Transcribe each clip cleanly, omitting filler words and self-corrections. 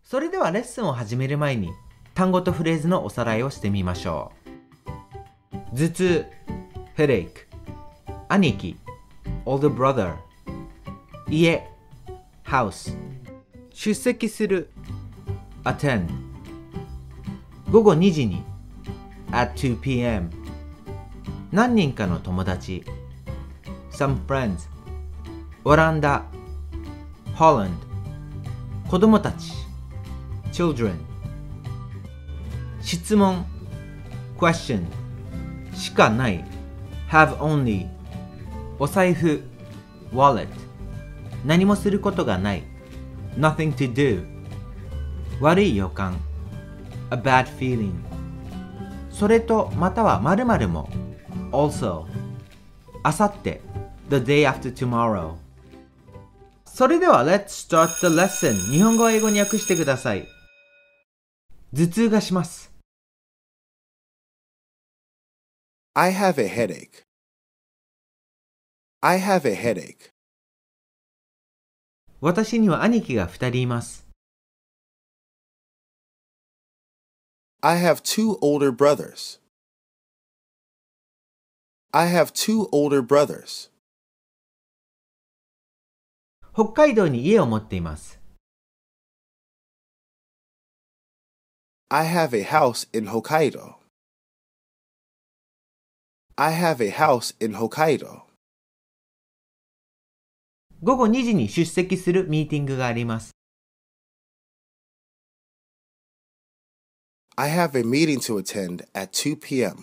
それではレッスンを始める前に単語とフレーズのおさらいをしてみましょう。頭痛 headache、 兄貴 older brother、 家 house、 出席する attend、 午後2時に at 2 p.m.、 何人かの友達 some friends、 オランダ Holland、 子供たち children、 質問 question、 しかない have only、 お財布 wallet、 何もすることがない nothing to do、 悪い予感 a bad feeling、 それとまたは〇〇も also、 あさって the day after tomorrow。 それでは Let's start the lesson。 日本語を英語に訳してください。頭痛がします。 I have a headache. I have a headache. 私には兄貴が2人います。 I have two older brothers. I have two older brothers. 北海道に家を持っています。 I have a house in Hokkaido. I have a house in Hokkaido. 午後2時に出席するミーティングがあります。 I have a meeting to attend at 2 p.m.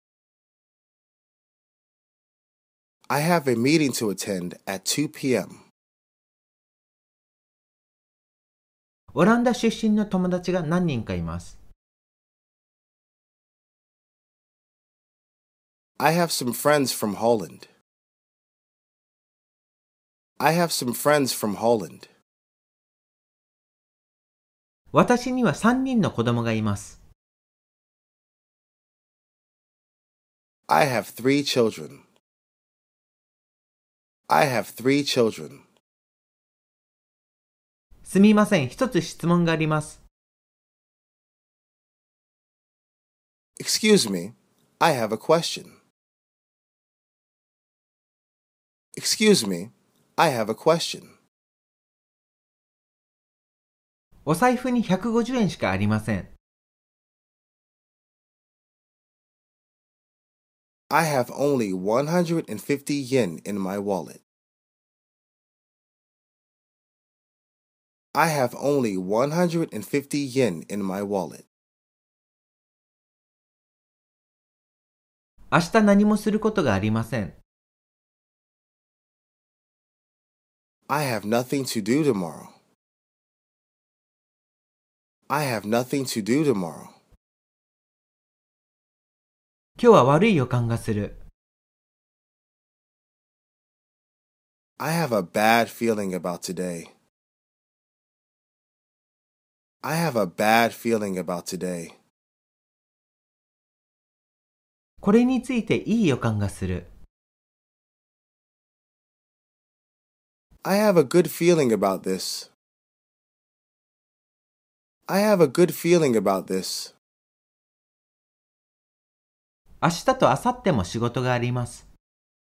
I have a meeting to attend at 2 p.m. オランダ出身の友達が何人かいます。 I have some friends from Holland. I have some friends from Holland. 私には3人の子供がいます。 I have 3 children. I have 3 children. すみません、一つ質問があります。 Excuse me, I have a question. Excuse me, I have a question. お財布に150円しかありません。 I have only 150 yen in my wallet. I have only 150 yen in my wallet. 明日何もすることがありません。 I have nothing to do tomorrow. I have nothing to do tomorrow. 今日は悪い予感がする。 I have a bad feeling about today. I have a bad feeling about today. これについていい予感がする。 I have a good feeling about this. I have a good feeling about this. 明日と明後日も仕事があります。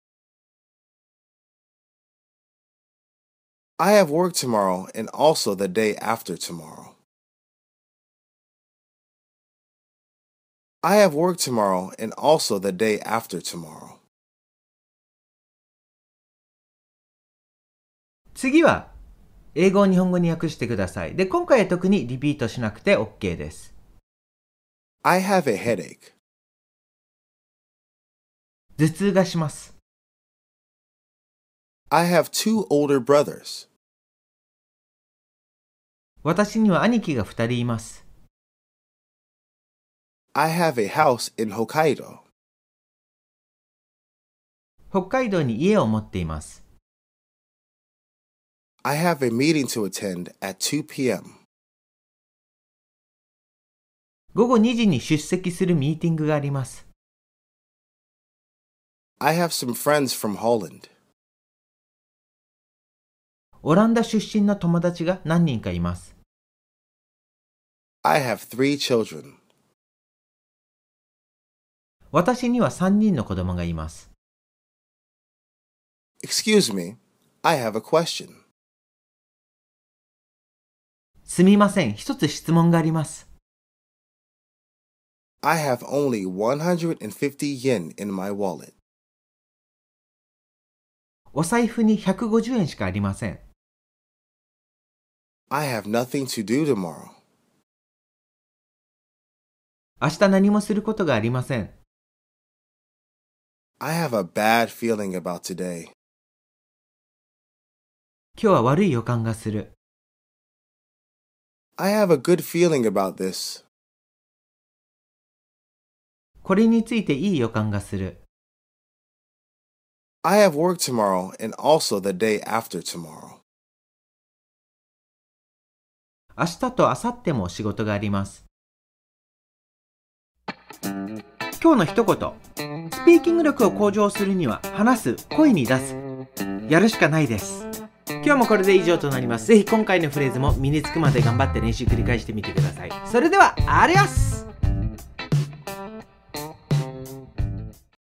I have work tomorrow and also the day after tomorrow. I have work tomorrow and also the day after tomorrow. 次は英語を日本語に訳してください。で、今回は特にリピートしなくて OK です。 I have a headache. 頭痛がします。 I have two older brothers. 私には兄貴が2人います。 I have a house in Hokkaido. 北海道に家を持っています。 I have a meeting to attend at 2 p.m. 午後2時に出席するミーティングがあります。 I have some friends from Holland. オランダ出身の友達が何人かいます。 I have 3 children. 私には3人の子供がいます。 Excuse me, I have a question. すみません、一つ質問があります。 I have only 150 yen in my wallet. お財布に150円しかありません。 I have nothing to do tomorrow. 明日何もすることがありません。 I have a bad feeling about today. 今日は悪い予感がする。 I have a good feeling about this. これについていい予感がする。 I have work tomorrow and also the day after tomorrow. 明日と明後日も仕事があります。今日の一言。スピーキング力を向上するには話す、声に出す。やるしかないです。今日もこれで以上となります。ぜひ今回のフレーズも身につくまで頑張って練習繰り返してみてください。それでは、アディオス！